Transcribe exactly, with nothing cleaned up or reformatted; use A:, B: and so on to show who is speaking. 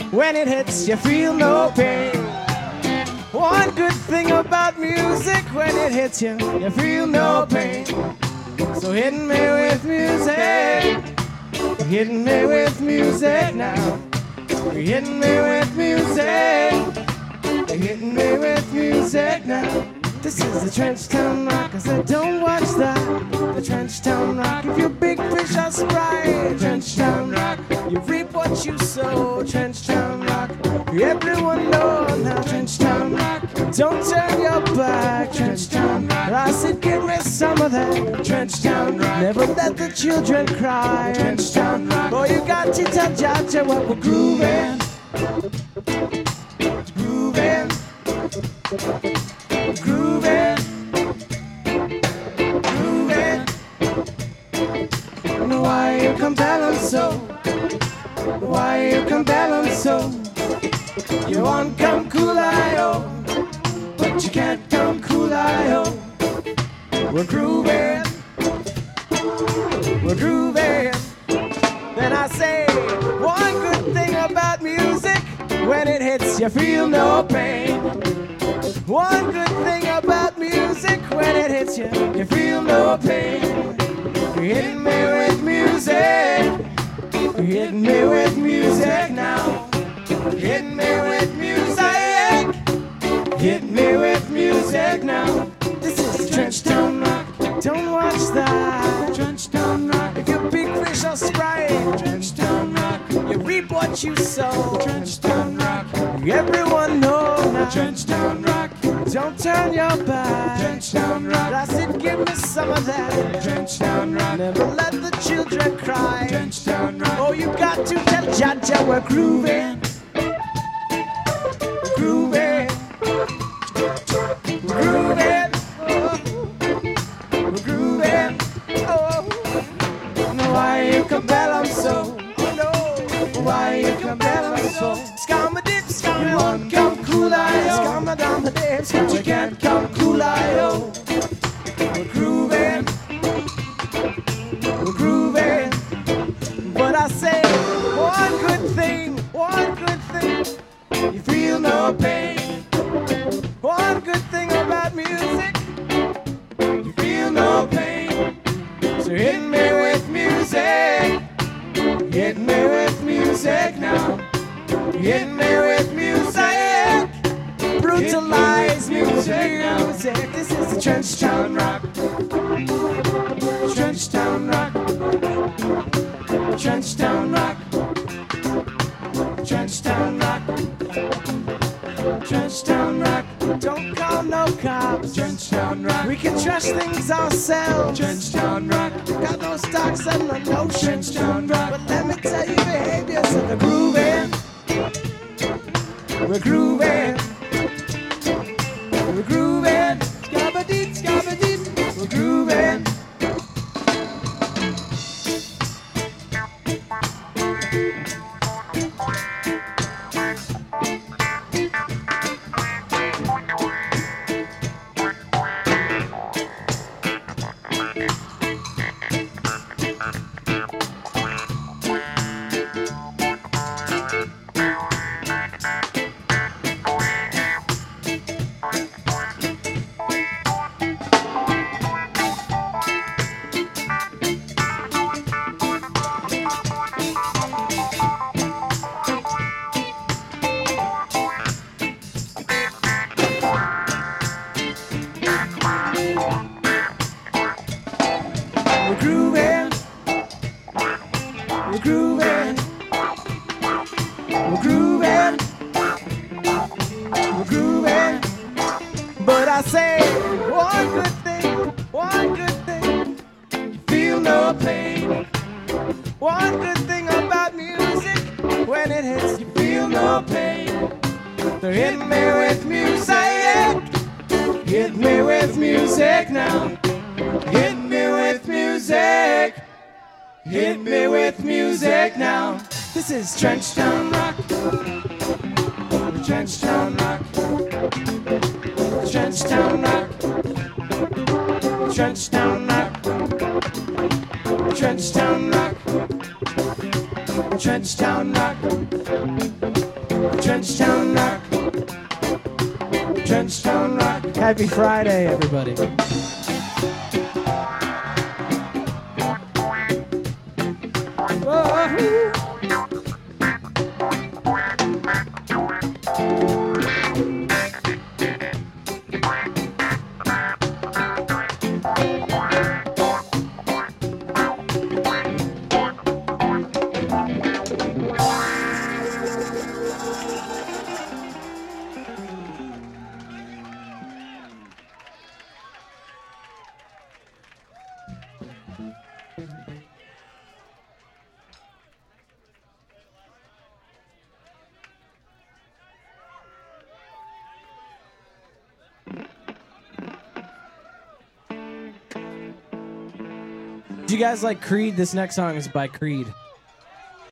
A: When it hits, you feel no pain. One good thing about music, when it hits you, you feel no pain. So hit me with music, hit me with music now. Hit me with music, hit me with music now. This is the Trench Town Rock. I said don't watch that. The Trench Town Rock. If your big fish are spry, Trench Town Rock. You reap what you sow, Trench Town Rock. Everyone knows now, Trench Town Rock. Don't turn your back, Trench Town Rock. I said give me some of that, Trench Town Rock. Never let the children cry, Trench Town Rock. Oh, you got to touch out your what we're grooving, grooving, grooving, grooving. And why you compel them so? Why you compel them so? You want come cool I-O, but you can't come cool I-O. We're grooving, we're grooving. Then I say, one good thing about music, when it hits you feel no pain. One good thing about music, when it hits you, you feel no pain. Hit me with music, hit me with music now. Hit me with music, hit me with music now. This is Trench Town Rock. Don't watch that, Trench Town Rock. If your big fish are spry, Trench Town Rock. You reap what you sow, Trench Town Rock. Everyone knows now, Trench Town Rock. Don't turn your back, Trench Town Rock. I said give me some of that, Trench Town Rock. Never let the children cry, Trench Town Rock. Oh, you got to tell Jaja we're grooving, grooving, grooving, oh, grooving, oh. Why you compel them so? Oh no, why you compel them so? Scamma dip, scamma, you won't come cool I-O. Scamma down the dip, scamma, you can't come cool I-O. We're grooving, we're grooving. But I say one good thing, one good thing, you feel no pain. One good thing about music, you feel no pain. So hit me with music, hit me with music now. Hit me with music, brutalize music, music. This is the Trench Town Rock, Trench Town Rock, Trench Town Rock, Trench Town Rock, Trench Town Rock. Don't call no cops, Trench Town Rock. We can trust things ourselves, Trench Town Rock. Got no stocks and no notions, Trench Town Rock. But let me tell you behaviors of the grooving. We're grooving, we're grooving, scabba-deet, scabba-deet, we're grooving. We're grooving, we're grooving, we're grooving, we're grooving. But I say one good thing, one good thing, you feel no pain. One good thing about music, when it hits you feel no pain. So hit me with music, hit me with music now. Hit me with music, hit me with music now. This is Trench Town Rock, Trench Town Rock, Trench Town Rock, Trench Town Rock, Trench Town Rock, Trench Town Rock. Trenchtown Rock. Trenchtown Rock. Happy Friday, everybody. Whoa. Do you guys like Creed? This next song is by Creed.